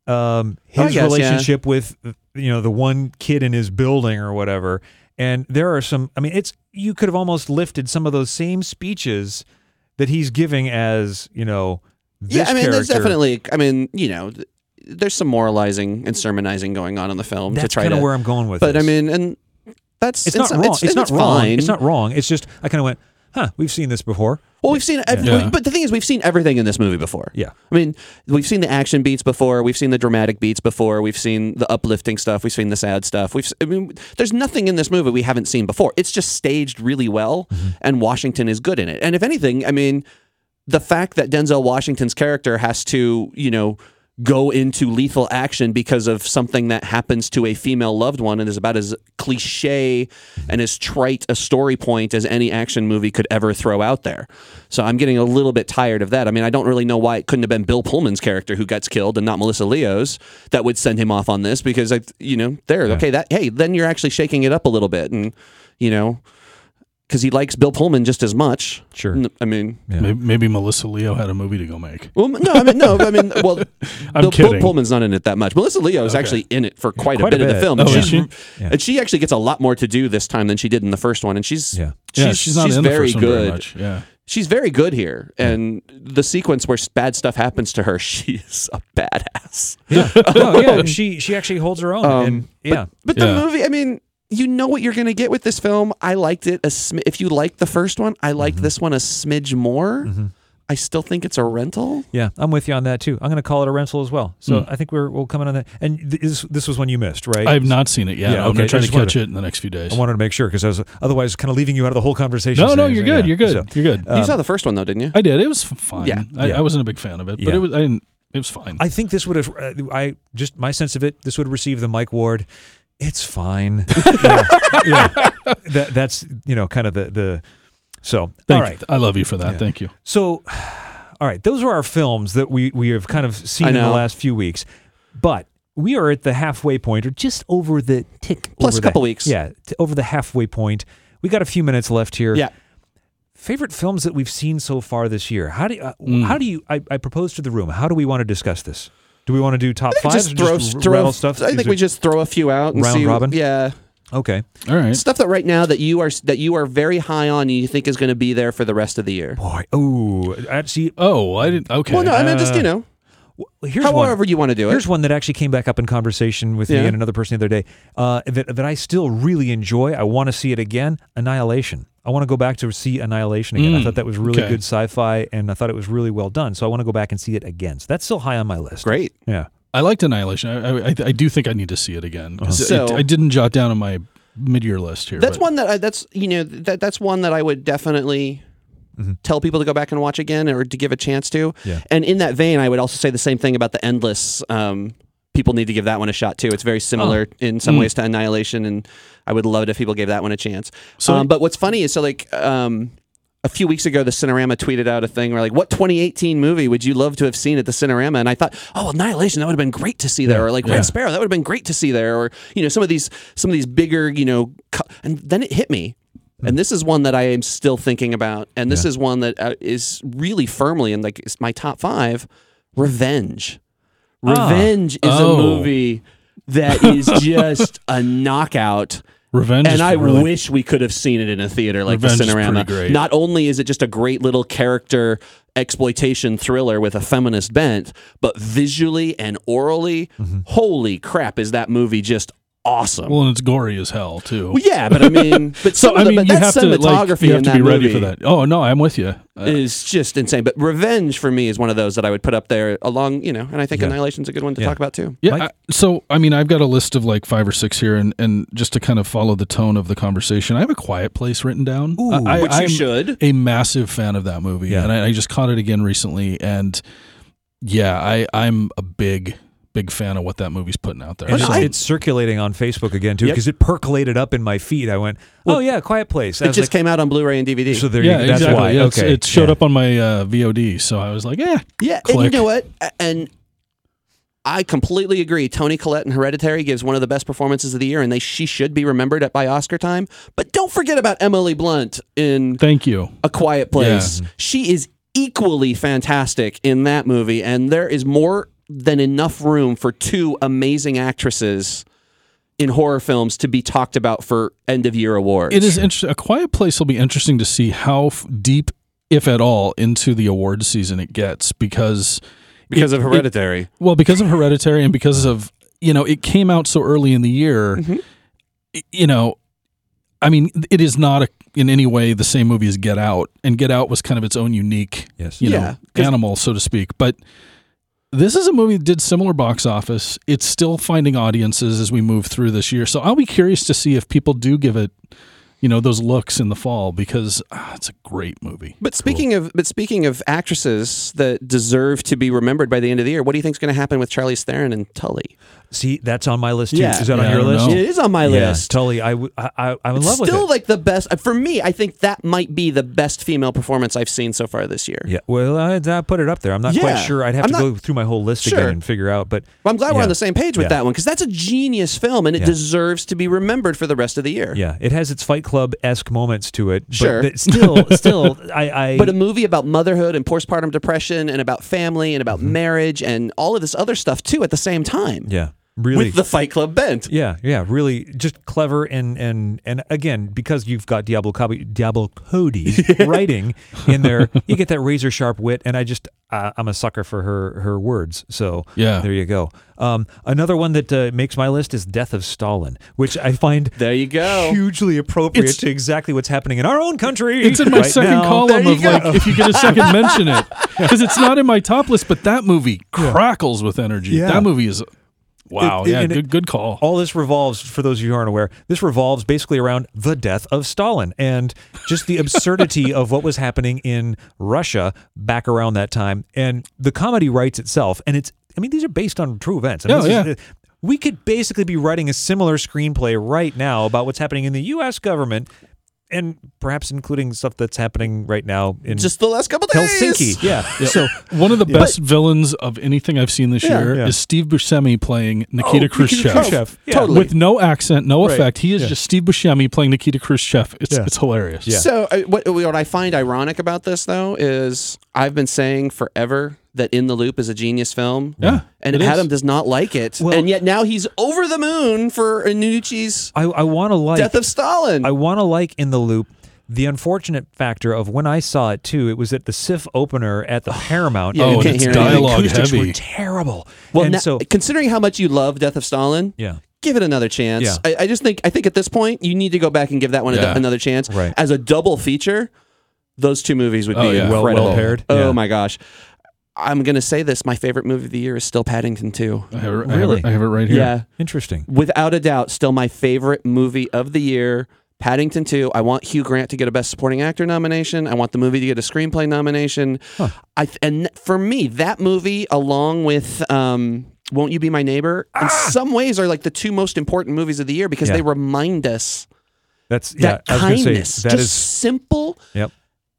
um, his guess, relationship yeah. with you know the one kid in his building or whatever. And there are some, I mean, it's you could have almost lifted some of those same speeches that he's giving as, you know, this yeah, I mean, character. there's definitely, I mean, you know, there's some moralizing and sermonizing going on in the film That's to try kind to. of where I'm going with But this. I mean, and that's it's not wrong. It's, It's, not it's wrong. fine. It's not wrong. It's just I kind of went, huh, we've seen this before. Well, we've seen, ev- Yeah. but the thing is, we've seen everything in this movie before. Yeah. I mean, we've seen the action beats before. We've seen the dramatic beats before. We've seen the uplifting stuff. We've seen the sad stuff. We've, I mean, there's nothing in this movie we haven't seen before. It's just staged really well, mm-hmm. and Washington is good in it. And if anything, I mean, the fact that Denzel Washington's character has to, you know, go into lethal action because of something that happens to a female loved one and is about as cliche and as trite a story point as any action movie could ever throw out there. So I'm getting a little bit tired of that. I mean, I don't really know why it couldn't have been Bill Pullman's character who gets killed and not Melissa Leo's that would send him off on this, because I, you know, there, Yeah. okay, that, hey, then you're actually shaking it up a little bit, and, you know, because he likes Bill Pullman just as much. Sure. N- I mean, Yeah. Maybe, maybe Melissa Leo had a movie to go make. well, no, I mean, no, I mean, well, I'm Bill, kidding. Bill Pullman's not in it that much. Melissa Leo is Okay. actually in it for quite, Quite a, a bit of bit. the film. Oh, and, is she's, she? Yeah. and she actually gets a lot more to do this time than she did in the first one. And she's Yeah. she's, Yeah, she's not she's in the very first one good. very much. Yeah. She's very good here. And the sequence where bad stuff happens to her, she's a badass. Yeah. Oh, yeah. She she actually holds her own. Um, and yeah. But the Yeah. movie, I mean, you know what you're going to get with this film. I liked it. A sm- if you liked the first one, I liked Mm-hmm. this one a smidge more. Mm-hmm. I still think it's a rental. Yeah, I'm with you on that too. I'm going to call it a rental as well. So Mm. I think we're we'll come in on that. And th- this this was one you missed, right? I have not seen it yet. Yeah, I'm okay. going to try I to just wanted catch to- it in the next few days. I wanted to make sure because I was otherwise kind of leaving you out of the whole conversation. No, no, saying- you're so, good. yeah. You're good. So, You're good. you saw the first one, though, didn't you? I did. It was f- fine. Yeah. I, Yeah. I wasn't a big fan of it, but Yeah. it was. I didn't. It was fine. I think this would have. Uh, I just my sense of it. This would receive the Mike Ward. It's fine. yeah, yeah. That that's you know kind of the the. So Thank all right. you. I love you for that. Yeah. Thank you. So, all right. Those are our films that we we have kind of seen I in the know. last few weeks, but we are at the halfway point, or just over the tick. Plus over a couple the, weeks. Yeah, t- over the halfway point. We got a few minutes left here. Yeah. Favorite films that we've seen so far this year. How do you, uh, Mm. how do you? I, I propose to the room. How do we want to discuss this? Do we want to do top I think five? just throw, throw rattle stuff. I Is think it- we just throw a few out and Round see. robin? Yeah, okay. All right. stuff that right now that you are that you are very high on and you think is going to be there for the rest of the year. Boy, oh, actually, Oh, I didn't. Okay. Well, no, I mean just you Uh, know, here's however one. you want to do it. Here's one that actually came back up in conversation with me Yeah. and another person the other day. Uh, that that I still really enjoy. I want to see it again. Annihilation. I want to go back to see Annihilation again. I Mm, thought that was really okay. good sci-fi, and I thought it was really well done. So I want to go back and see it again. So that's still high on my list. Great. Yeah. I liked Annihilation. I, I, I do think I need to see it again. 'Cause So- it- I didn't jot down on my mid-year list here. That's but- one that I, that's you know that that's one that I would definitely Mhm. tell people to go back and watch again or to give a chance to. Yeah. And in that vein, I would also say the same thing about the Endless. Um, people need to give that one a shot too. It's very similar in some Mm. ways to Annihilation, and I would love it if people gave that one a chance. So- um, but what's funny is so like. Um, A few weeks ago, the Cinerama tweeted out a thing where like, what twenty eighteen movie would you love to have seen at the Cinerama? And I thought, oh, Annihilation, that would have been great to see there. Yeah, Or like yeah. Red Sparrow, that would have been great to see there. Or, you know, some of these, some of these bigger, you know, co- and then it hit me. And this is one that I am still thinking about. And this Yeah. is one that uh, is really firmly in like it's my top five, Revenge. Ah. Revenge is Oh. a movie that is just a knockout. Revenge. And is I really, wish we could have seen it in a theater like Revenge the is Cinerama. pretty great. Not only is it just a great little character exploitation thriller with a feminist bent, but visually and orally, Mm-hmm. holy crap, is that movie just awesome. Well, and it's gory as hell too. Well, yeah, but I mean, but so some I of the, mean, but you that have to like, cinematography you have in to that be ready movie for that. Oh no, I'm with you. Uh, is just insane. But Revenge for me is one of those that I would put up there along, you know, and I think Yeah. Annihilation's a good one to Yeah. talk about too. Yeah. Mike? I, so, I mean, I've got a list of like five or six here, and, and just to kind of follow the tone of the conversation, I have A Quiet Place written down. Ooh, I, Which you I'm should. a massive fan of that movie, Yeah. and I, I just caught it again recently, and yeah, I, I'm a big, big fan of what that movie's putting out there. And So- it's, it's circulating on Facebook again too Yep. because it percolated up in my feed. I went, "Oh yeah, Quiet Place." I It was just like, came out on Blu-ray and D V D. so there yeah, you, that's exactly. why. Yeah, it's- okay, it showed yeah. up on my uh, V O D, so I was like, yeah, yeah, and you Click. know what? A- And I completely agree. Toni Collette in Hereditary gives one of the best performances of the year, and they she should be remembered at by Oscar time. But don't forget about Emily Blunt in thank you. A Quiet Place. She is equally fantastic in that movie, and there is more than enough room for two amazing actresses in horror films to be talked about for end of year awards. It is interesting. A Quiet Place will be interesting to see how f- deep, if at all, into the awards season it gets because because it- of Hereditary. It, well, because of Hereditary and because of you know it came out so early in the year. Mm-hmm. y- You know, I mean, it is not a, in any way the same movie as Get Out, and Get Out was kind of its own unique, Yes. you Yeah, know, 'cause- animal, so to speak. But this is a movie that did similar box office. It's still finding audiences as we move through this year. So I'll be curious to see if people do give it, you know, those looks in the fall because ah, it's a great movie. But speaking of but speaking of actresses that deserve to be remembered by the end of the year, what do you think is going to happen with Charlize Theron and Tully? See, that's on my list too. Yeah. Is that Yeah, on I your don't list? know. It is on my Yeah, list. Tully, I, w- I, I, I'm in It's love with still it. like the best for me. I think that might be the best female performance I've seen so far this year. Yeah, well, I, I put it up there. I'm not Yeah. quite sure. I'd have I'm to not- go through my whole list Sure. again and figure out. But Well, I'm glad we're Yeah. on the same page with Yeah. that one because that's a genius film and it Yeah. deserves to be remembered for the rest of the year. yeah, it has its Fight Club esque moments to it. Sure. but th- still, still, I, I But a movie about motherhood and postpartum depression and about family and about marriage and all of this other stuff too at the same time. yeah, really. With the Fight Club bent. Yeah, yeah, really, just clever and and and again, because you've got Diablo Cody, Diablo Cody writing in there, you get that razor sharp wit, and I just uh, I'm a sucker for her her words. So Yeah. there you go. Um, another one that uh, makes my list is Death of Stalin, which I find There you go. hugely appropriate It's- to exactly what's happening in our own country. It's in my right second now. column There you of go. like, if you get a second, mention it. Because it's not in my top list, but that movie crackles with energy. Yeah. That movie is, wow, It- it- yeah, and it- good, good call. All this revolves, for those of you who aren't aware, this revolves basically around the death of Stalin and just the absurdity of what was happening in Russia back around that time. And the comedy writes itself. And it's, I mean, these are based on true events. I mean, Oh, this is- yeah. we could basically be writing a similar screenplay right now about what's happening in the U S government and perhaps including stuff that's happening right now in Just the last couple days. Helsinki. Yeah. So One of the best villains of anything I've seen this Yeah. year Yeah. is Steve Buscemi playing Nikita Oh, Khrushchev. Khrushchev. Yeah. Totally. With no accent, no Right. effect. He is Yeah. just Steve Buscemi playing Nikita Khrushchev. It's Yeah. it's hilarious. Yeah. So uh, what, what I find ironic about this, though, is I've been saying forever that In the Loop is a genius film. Yeah, And it Adam is. does not like it. Well- and yet now he's over the moon for Iannucci's I, I want to like Death of Stalin. I want to like In the Loop. The unfortunate factor of when I saw it too, it was at the S I F opener at the Paramount. Yeah, Oh, you and can't it's hear the anything. dialogue acoustics heavy. were terrible. well, and now, so considering how much you love Death of Stalin, yeah, give it another chance. Yeah. I, I just think I think at this point you need to go back and give that one a- Yeah. another chance. Right. As a double feature, those two movies would be Oh, yeah. well incredible. well paired. Oh Yeah. my gosh. I'm gonna say this. My favorite movie of the year is still Paddington two. I have, it, I have Really? it, I have it right here. Yeah, Interesting. without a doubt, still my favorite movie of the year. Paddington two. I want Hugh Grant to get a Best Supporting Actor nomination. I want the movie to get a screenplay nomination. Huh. I th- and for me, that movie, along with um, Won't You Be My Neighbor, in some ways are like the two most important movies of the year because Yeah. they remind us That's yeah. that I was gonna kindness, say that just is simple, yep.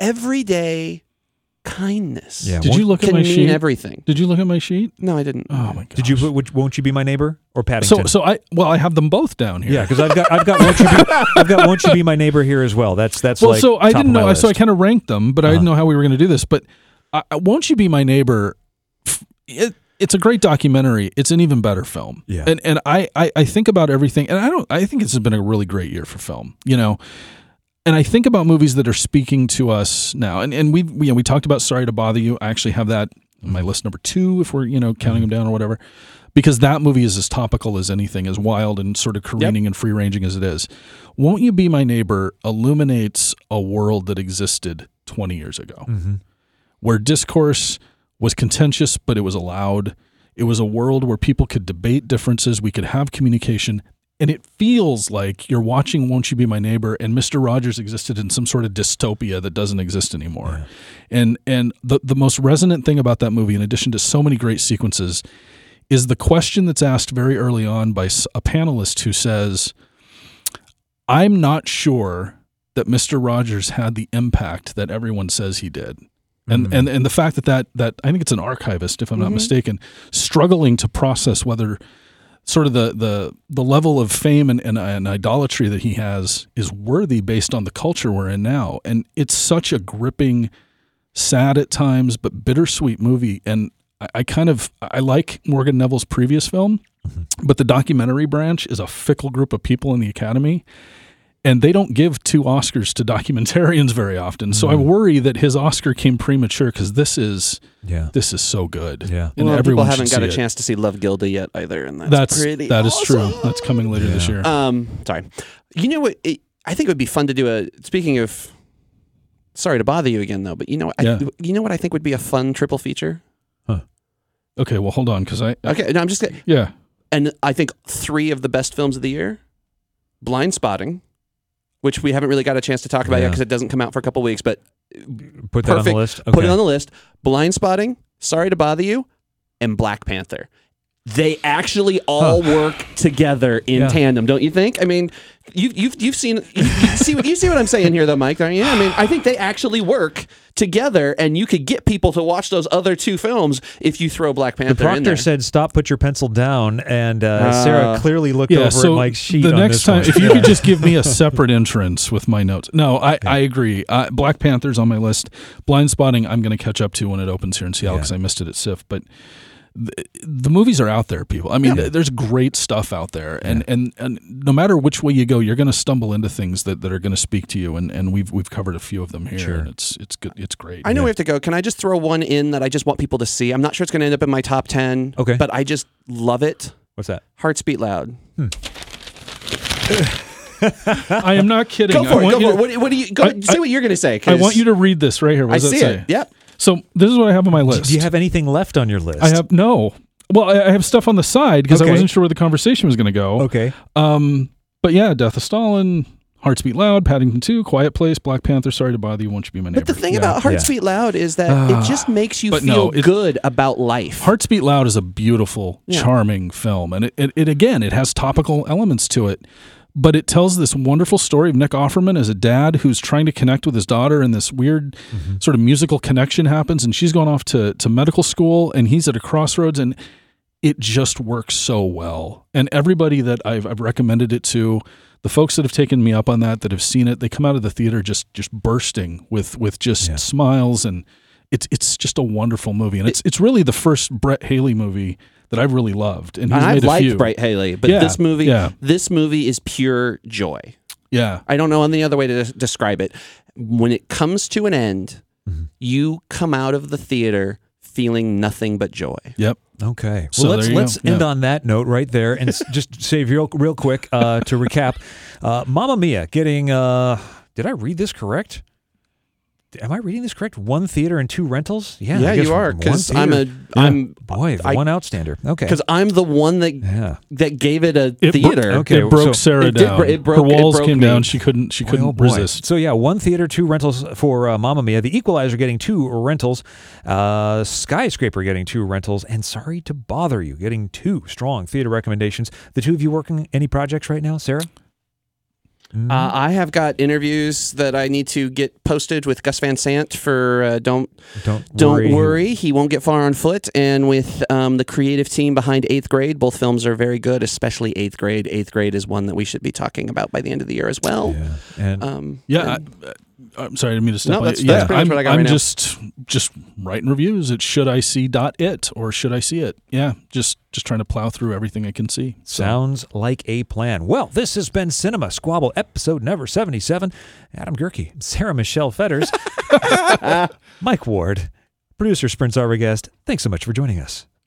everyday kindness. Yeah. Did Won't- you look can at my mean sheet? everything. Did you look at my sheet? No, I didn't. Oh my god. Did you put which, Won't You Be My Neighbor or Paddington? So so I well I have them both down here. yeah, because I've got I've got Won't You Be I've got Won't You Be My Neighbor here as well. That's that's Well, like so I top didn't of my know. So I list. kind of ranked them, but I Uh-huh. didn't know how we were going to do this. But uh, Won't You Be My Neighbor? f- It, it's a great documentary. It's an even better film. Yeah. And and I, I I think about everything, and I don't. I think this has been a really great year for film. You know. And I think about movies that are speaking to us now, and and we we, you know, we talked about Sorry to Bother You. I actually have that on my list number two, if we're you know counting them down or whatever, because that movie is as topical as anything, as wild and sort of careening yep. and free-ranging as it is. Won't You Be My Neighbor illuminates a world that existed twenty years ago, mm-hmm. where discourse was contentious, but it was allowed. It was a world where people could debate differences. We could have communication. And it feels like you're watching Won't You Be My Neighbor, and Mister Rogers existed in some sort of dystopia that doesn't exist anymore. Yeah. And and the, the most resonant thing about that movie, in addition to so many great sequences, is the question that's asked very early on by a panelist who says, I'm not sure that Mister Rogers had the impact that everyone says he did. And, mm-hmm. and and the fact that, that that I think it's an archivist, if I'm mm-hmm. not mistaken, struggling to process whether sort of the the the level of fame and, and, and idolatry that he has is worthy based on the culture we're in now. And it's such a gripping, sad at times, but bittersweet movie. And I, I kind of, I like Morgan Neville's previous film, mm-hmm. but the documentary branch is a fickle group of people in the Academy. And they don't give two Oscars to documentarians very often. So mm. I worry that his Oscar came premature because this is yeah. this is so good. Yeah. And well, everyone people haven't got a it. chance to see Love Gilda yet either. And that's, that's pretty That awesome. is true. That's coming later yeah. this year. Um, sorry. You know what? It, I think it would be fun to do a, speaking of, sorry to bother you again though, but you know, I, yeah. you know what I think would be a fun triple feature? Huh. Okay, well, hold on. because I, I Okay, no, I'm just kidding. Yeah. And I think three of the best films of the year, Blind Spotting, which we haven't really got a chance to talk about yeah. yet because it doesn't come out for a couple weeks, but put that perfect. on the list. Okay. Put it on the list. Blind Spotting, Sorry to Bother You, and Black Panther. They actually all huh. work together in yeah. tandem, don't you think? I mean, you, you've you've seen you, you see what you see what I'm saying here, though, Mike, don't you? I mean, I think they actually work together, and you could get people to watch those other two films if you throw Black Panther the proctor in there. said, "Stop, put your pencil down," and uh, uh, Sarah clearly looked yeah, over so at Mike's sheet. The on next this time, one. if you could just give me a separate entrance with my notes. No, I, yeah. I agree. Uh, Black Panther's on my list. Blind Spotting, I'm going to catch up to when it opens here in Seattle because yeah. I missed it at S I F, but. The, the movies are out there, people. I mean, yeah. there's great stuff out there, and, yeah. and, and no matter which way you go, you're going to stumble into things that, that are going to speak to you. And, and we've we've covered a few of them here, sure. and it's it's good. It's great. I know yeah. we have to go. Can I just throw one in that I just want people to see? I'm not sure it's going to end up in my top ten. Okay, but I just love it. What's that? Hearts Beat Loud. Hmm. I am not kidding. Go for I it. Go for to, it. What, what do you go? I, say what you're going to say. I want you to read this right here. What I does see that it. say? Yep. So this is what I have on my list. Do you have anything left on your list? I have no. Well, I I have stuff on the side because okay. I wasn't sure where the conversation was going to go. Okay. Um, but yeah, Death of Stalin, Hearts Beat Loud, Paddington two, Quiet Place, Black Panther, Sorry to Bother You, Won't You Be My Neighbor. But the thing yeah. about Hearts yeah. Beat Loud is that uh, it just makes you feel no, it, good about life. Hearts Beat Loud is a beautiful, yeah. charming film, and it, it, it again, it has topical elements to it. But it tells this wonderful story of Nick Offerman as a dad who's trying to connect with his daughter, and this weird mm-hmm. sort of musical connection happens, and she's going off to, to medical school, and he's at a crossroads, and it just works so well. And everybody that I've, I've recommended it to, the folks that have taken me up on that, that have seen it, they come out of the theater just just bursting with with just yeah. smiles, and it's it's just a wonderful movie. And it's it's really the first Brett Haley movie that I've really loved. And he's and made I've a liked few. Brett Haley, but yeah, this movie, yeah. this movie is pure joy. Yeah, I don't know any other way to des- describe it. When it comes to an end, mm-hmm. you come out of the theater feeling nothing but joy. Yep. Okay. Well, So let's there you let's go. end Yeah. on that note right there, and s- just say real real quick uh, to recap. Uh, Mamma Mia getting. Uh, did I read this correct? Am I reading this correct? One theater and two rentals? Yeah, I Yeah, guess you are, one 'cause theater. I'm a- Yeah. I'm- boy I- one outstander. Okay, Because I'm the one that yeah. that gave it a It bro- theater. okay. it broke so- Sarah It did down. bro- it broke- Her walls it broke came me. down. She couldn't. She Boy, couldn't oh boy. resist. So yeah, one theater, two rentals for uh, Mamma Mia. The Equalizer getting two rentals. Uh, Skyscraper getting two rentals, and Sorry to Bother You getting two strong theater recommendations. The two of you working any projects right now, Sarah? Mm. Uh, I have got interviews that I need to get posted with Gus Van Sant for uh, Don't Don't Don't worry. worry. He won't get far on foot, and with um, the creative team behind Eighth Grade. Both films are very good, especially Eighth Grade. Eighth Grade is one that we should be talking about by the end of the year as well. Yeah. And Um, Yeah, and- I, I'm sorry, I didn't mean to step No, on that's- you. that's Yeah, pretty much I'm, what I got I'm right now. just just writing reviews at should I see dot it or should I see it? Yeah, just just trying to plow through everything I can see. So. sounds like a plan. Well, this has been Cinema Squabble, episode number seventy-seven. Adam Gerke, Sarah Michelle Fetters, Mike Ward, producer Sprint Arbogast. Thanks so much for joining us.